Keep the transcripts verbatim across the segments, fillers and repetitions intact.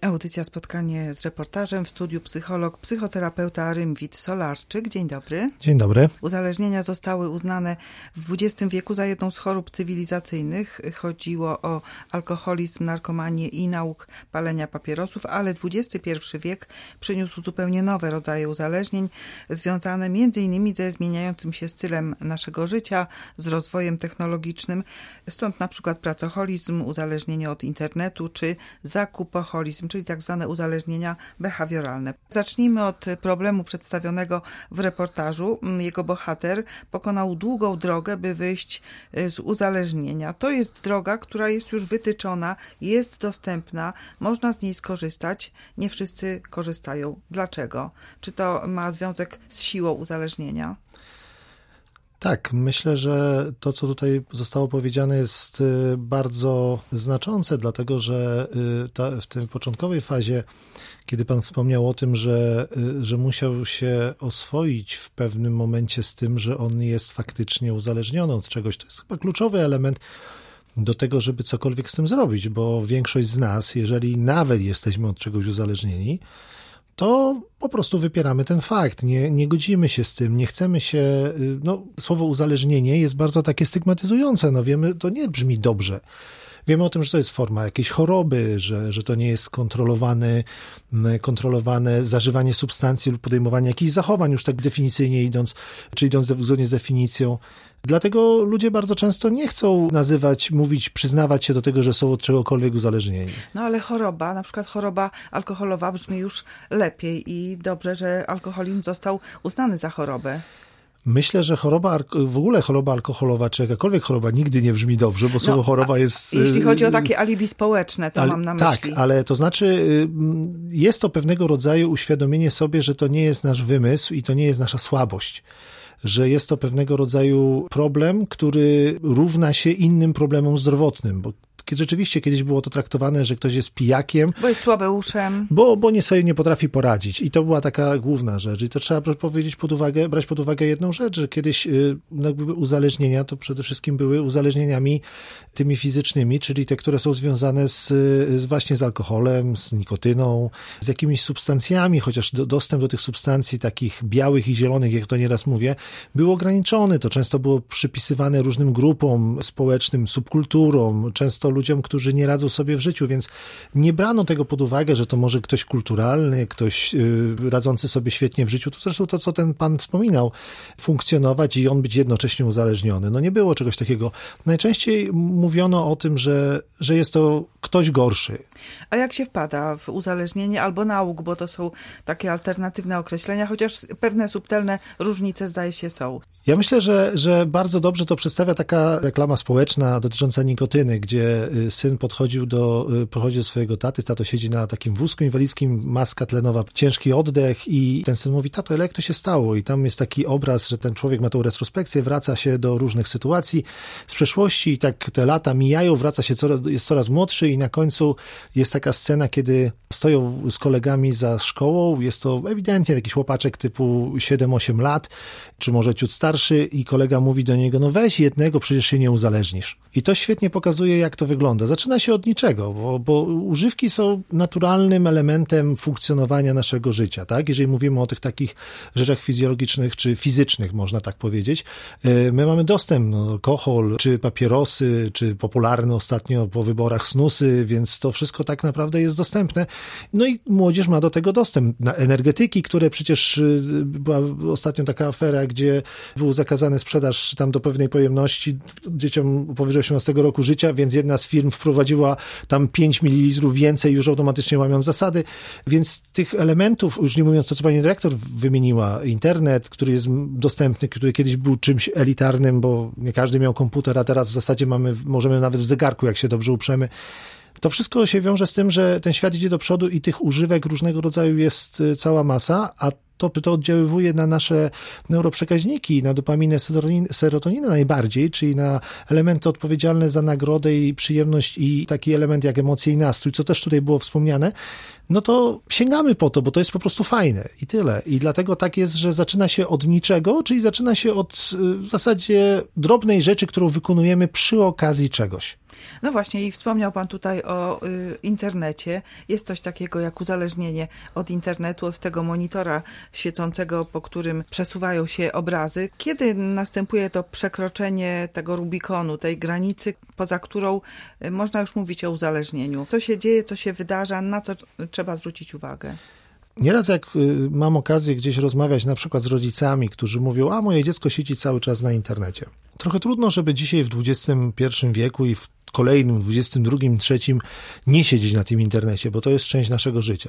Audycja, spotkanie z reportażem, w studiu psycholog, psychoterapeuta Rymwit Solarczyk. Dzień dobry. Dzień dobry. Uzależnienia zostały uznane w dwudziestym wieku za jedną z chorób cywilizacyjnych. Chodziło o alkoholizm, narkomanię i nauk palenia papierosów, ale dwudziesty pierwszy wiek przyniósł zupełnie nowe rodzaje uzależnień, związane między innymi ze zmieniającym się stylem naszego życia, z rozwojem technologicznym. Stąd na przykład pracoholizm, uzależnienie od internetu czy zakupoholizm, czyli tak zwane uzależnienia behawioralne. Zacznijmy od problemu przedstawionego w reportażu. Jego bohater pokonał długą drogę, by wyjść z uzależnienia. To jest droga, która jest już wytyczona, jest dostępna, można z niej skorzystać. Nie wszyscy korzystają. Dlaczego? Czy to ma związek z siłą uzależnienia? Tak, myślę, że to, co tutaj zostało powiedziane, jest bardzo znaczące, dlatego że ta, w tej początkowej fazie, kiedy pan wspomniał o tym, że, że musiał się oswoić w pewnym momencie z tym, że on jest faktycznie uzależniony od czegoś, to jest chyba kluczowy element do tego, żeby cokolwiek z tym zrobić, bo większość z nas, jeżeli nawet jesteśmy od czegoś uzależnieni, to po prostu wypieramy ten fakt, nie, nie godzimy się z tym, nie chcemy się, no słowo uzależnienie jest bardzo takie stygmatyzujące, no wiemy, to nie brzmi dobrze. Wiemy o tym, że to jest forma jakiejś choroby, że, że to nie jest kontrolowane, kontrolowane zażywanie substancji lub podejmowanie jakichś zachowań, już tak definicyjnie idąc, czy idąc zgodnie z definicją. Dlatego ludzie bardzo często nie chcą nazywać, mówić, przyznawać się do tego, że są od czegokolwiek uzależnieni. No ale choroba, na przykład choroba alkoholowa brzmi już lepiej i dobrze, że alkoholizm został uznany za chorobę. Myślę, że choroba, w ogóle choroba alkoholowa, czy jakakolwiek choroba nigdy nie brzmi dobrze, bo słowo no, choroba jest... Jeśli chodzi o takie alibi społeczne, to ale, mam na myśli. Tak, ale to znaczy jest to pewnego rodzaju uświadomienie sobie, że to nie jest nasz wymysł i to nie jest nasza słabość. Że jest to pewnego rodzaju problem, który równa się innym problemom zdrowotnym, bo rzeczywiście kiedyś było to traktowane, że ktoś jest pijakiem. Bo jest słabeuszem. Bo, bo nie sobie nie potrafi poradzić. I to była taka główna rzecz. I to trzeba powiedzieć pod uwagę, brać pod uwagę jedną rzecz, że kiedyś no, uzależnienia to przede wszystkim były uzależnieniami tymi fizycznymi, czyli te, które są związane z, z właśnie z alkoholem, z nikotyną, z jakimiś substancjami, chociaż do, dostęp do tych substancji takich białych i zielonych, jak to nieraz mówię, był ograniczony. To często było przypisywane różnym grupom społecznym, subkulturom, często ludziom, którzy nie radzą sobie w życiu, więc nie brano tego pod uwagę, że to może ktoś kulturalny, ktoś yy, radzący sobie świetnie w życiu, to zresztą to, co ten pan wspominał, funkcjonować i on być jednocześnie uzależniony. No nie było czegoś takiego. Najczęściej mówiono o tym, że, że jest to ktoś gorszy. A jak się wpada w uzależnienie albo nauk, bo to są takie alternatywne określenia, chociaż pewne subtelne różnice zdaje się są. Ja myślę, że, że bardzo dobrze to przedstawia taka reklama społeczna dotycząca nikotyny, gdzie syn podchodził do, podchodzi do swojego taty, tato siedzi na takim wózku inwalidzkim, maska tlenowa, ciężki oddech i ten syn mówi, tato, ale jak to się stało? I tam jest taki obraz, że ten człowiek ma tą retrospekcję, wraca się do różnych sytuacji z przeszłości i tak te lata mijają, wraca się, coraz, jest coraz młodszy i na końcu jest taka scena, kiedy stoją z kolegami za szkołą, jest to ewidentnie jakiś chłopaczek typu siedem osiem lat, czy może ciut starszy, i kolega mówi do niego, no weź jednego, przecież się nie uzależnisz. I to świetnie pokazuje, jak to wygląda. Zaczyna się od niczego, bo, bo używki są naturalnym elementem funkcjonowania naszego życia, tak? Jeżeli mówimy o tych takich rzeczach fizjologicznych, czy fizycznych, można tak powiedzieć, my mamy dostęp, no, alkohol, czy papierosy, czy popularne ostatnio po wyborach snusy, więc to wszystko tak naprawdę jest dostępne. No i młodzież ma do tego dostęp. Na energetyki, które przecież była ostatnio taka afera, gdzie był zakazany sprzedaż tam do pewnej pojemności dzieciom powyżej osiemnastego roku życia, więc jedna z firm wprowadziła tam pięć mililitrów więcej, już automatycznie łamiąc zasady, więc tych elementów, już nie mówiąc to, co pani dyrektor wymieniła, internet, który jest dostępny, który kiedyś był czymś elitarnym, bo nie każdy miał komputer, a teraz w zasadzie mamy, możemy nawet w zegarku, jak się dobrze uprzemy. To wszystko się wiąże z tym, że ten świat idzie do przodu i tych używek różnego rodzaju jest cała masa, a to, to oddziaływuje na nasze neuroprzekaźniki, na dopaminę, serotoninę najbardziej, czyli na elementy odpowiedzialne za nagrodę i przyjemność i taki element jak emocje i nastrój, co też tutaj było wspomniane, no to sięgamy po to, bo to jest po prostu fajne i tyle. I dlatego tak jest, że zaczyna się od niczego, czyli zaczyna się od w zasadzie drobnej rzeczy, którą wykonujemy przy okazji czegoś. No właśnie i wspomniał Pan tutaj o y, internecie. Jest coś takiego jak uzależnienie od internetu, od tego monitora świecącego, po którym przesuwają się obrazy. Kiedy następuje to przekroczenie tego Rubikonu, tej granicy, poza którą y, można już mówić o uzależnieniu? Co się dzieje, co się wydarza, na co trzeba zwrócić uwagę? Nieraz jak mam okazję gdzieś rozmawiać na przykład z rodzicami, którzy mówią, a moje dziecko siedzi cały czas na internecie. Trochę trudno, żeby dzisiaj w dwudziestym pierwszym wieku i w kolejnym, dwudziestym drugim, trzecim nie siedzieć na tym internecie, bo to jest część naszego życia.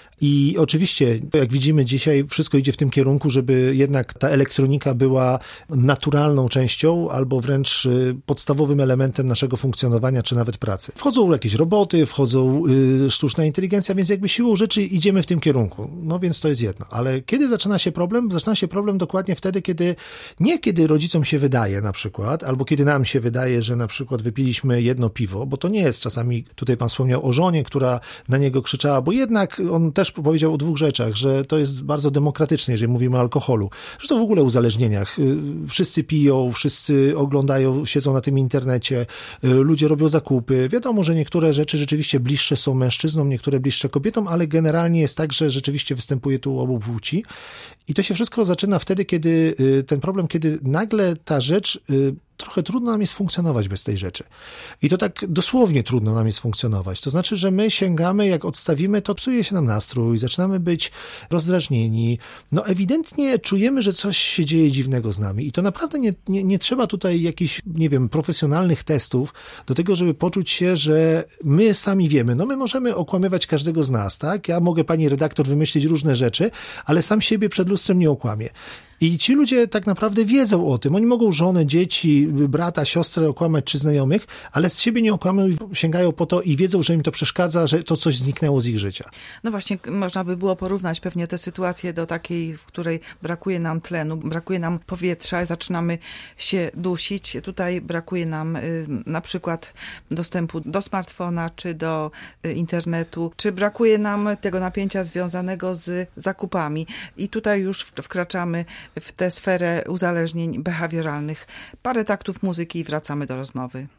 I oczywiście, jak widzimy dzisiaj, wszystko idzie w tym kierunku, żeby jednak ta elektronika była naturalną częścią albo wręcz podstawowym elementem naszego funkcjonowania, czy nawet pracy. Wchodzą jakieś roboty, wchodzą y, sztuczna inteligencja, więc jakby siłą rzeczy idziemy w tym kierunku. No więc to jest jedno. Ale kiedy zaczyna się problem? Zaczyna się problem dokładnie wtedy, kiedy nie kiedy rodzicom się wydaje na przykład, albo kiedy nam się wydaje, że na przykład wypiliśmy jedno piwo, bo to nie jest czasami, tutaj pan wspomniał o żonie, która na niego krzyczała, bo jednak on też powiedział o dwóch rzeczach, że to jest bardzo demokratyczne, jeżeli mówimy o alkoholu, że to w ogóle o uzależnieniach. Wszyscy piją, wszyscy oglądają, siedzą na tym internecie, ludzie robią zakupy. Wiadomo, że niektóre rzeczy rzeczywiście bliższe są mężczyznom, niektóre bliższe kobietom, ale generalnie jest tak, że rzeczywiście występuje tu obu płci. I to się wszystko zaczyna wtedy, kiedy ten problem, kiedy nagle ta rzecz trochę trudno nam jest funkcjonować bez tej rzeczy. I to tak dosłownie trudno nam jest funkcjonować. To znaczy, że my sięgamy, jak odstawimy, to psuje się nam nastrój, zaczynamy być rozdrażnieni. No ewidentnie czujemy, że coś się dzieje dziwnego z nami. I to naprawdę nie, nie, nie trzeba tutaj jakichś, nie wiem, profesjonalnych testów do tego, żeby poczuć się, że my sami wiemy. No my możemy okłamywać każdego z nas, tak? Ja mogę, pani redaktor, wymyślić różne rzeczy, ale sam siebie przed lustrem nie okłamię. I ci ludzie tak naprawdę wiedzą o tym. Oni mogą żonę, dzieci, brata, siostrę okłamać czy znajomych, ale z siebie nie okłamują, sięgają po to i wiedzą, że im to przeszkadza, że to coś zniknęło z ich życia. No właśnie, można by było porównać pewnie tę sytuację do takiej, w której brakuje nam tlenu, brakuje nam powietrza, zaczynamy się dusić. Tutaj brakuje nam y, na przykład dostępu do smartfona czy do y, internetu, czy brakuje nam tego napięcia związanego z zakupami. I tutaj już wkraczamy w tę sferę uzależnień behawioralnych. Parę taktów muzyki i wracamy do rozmowy.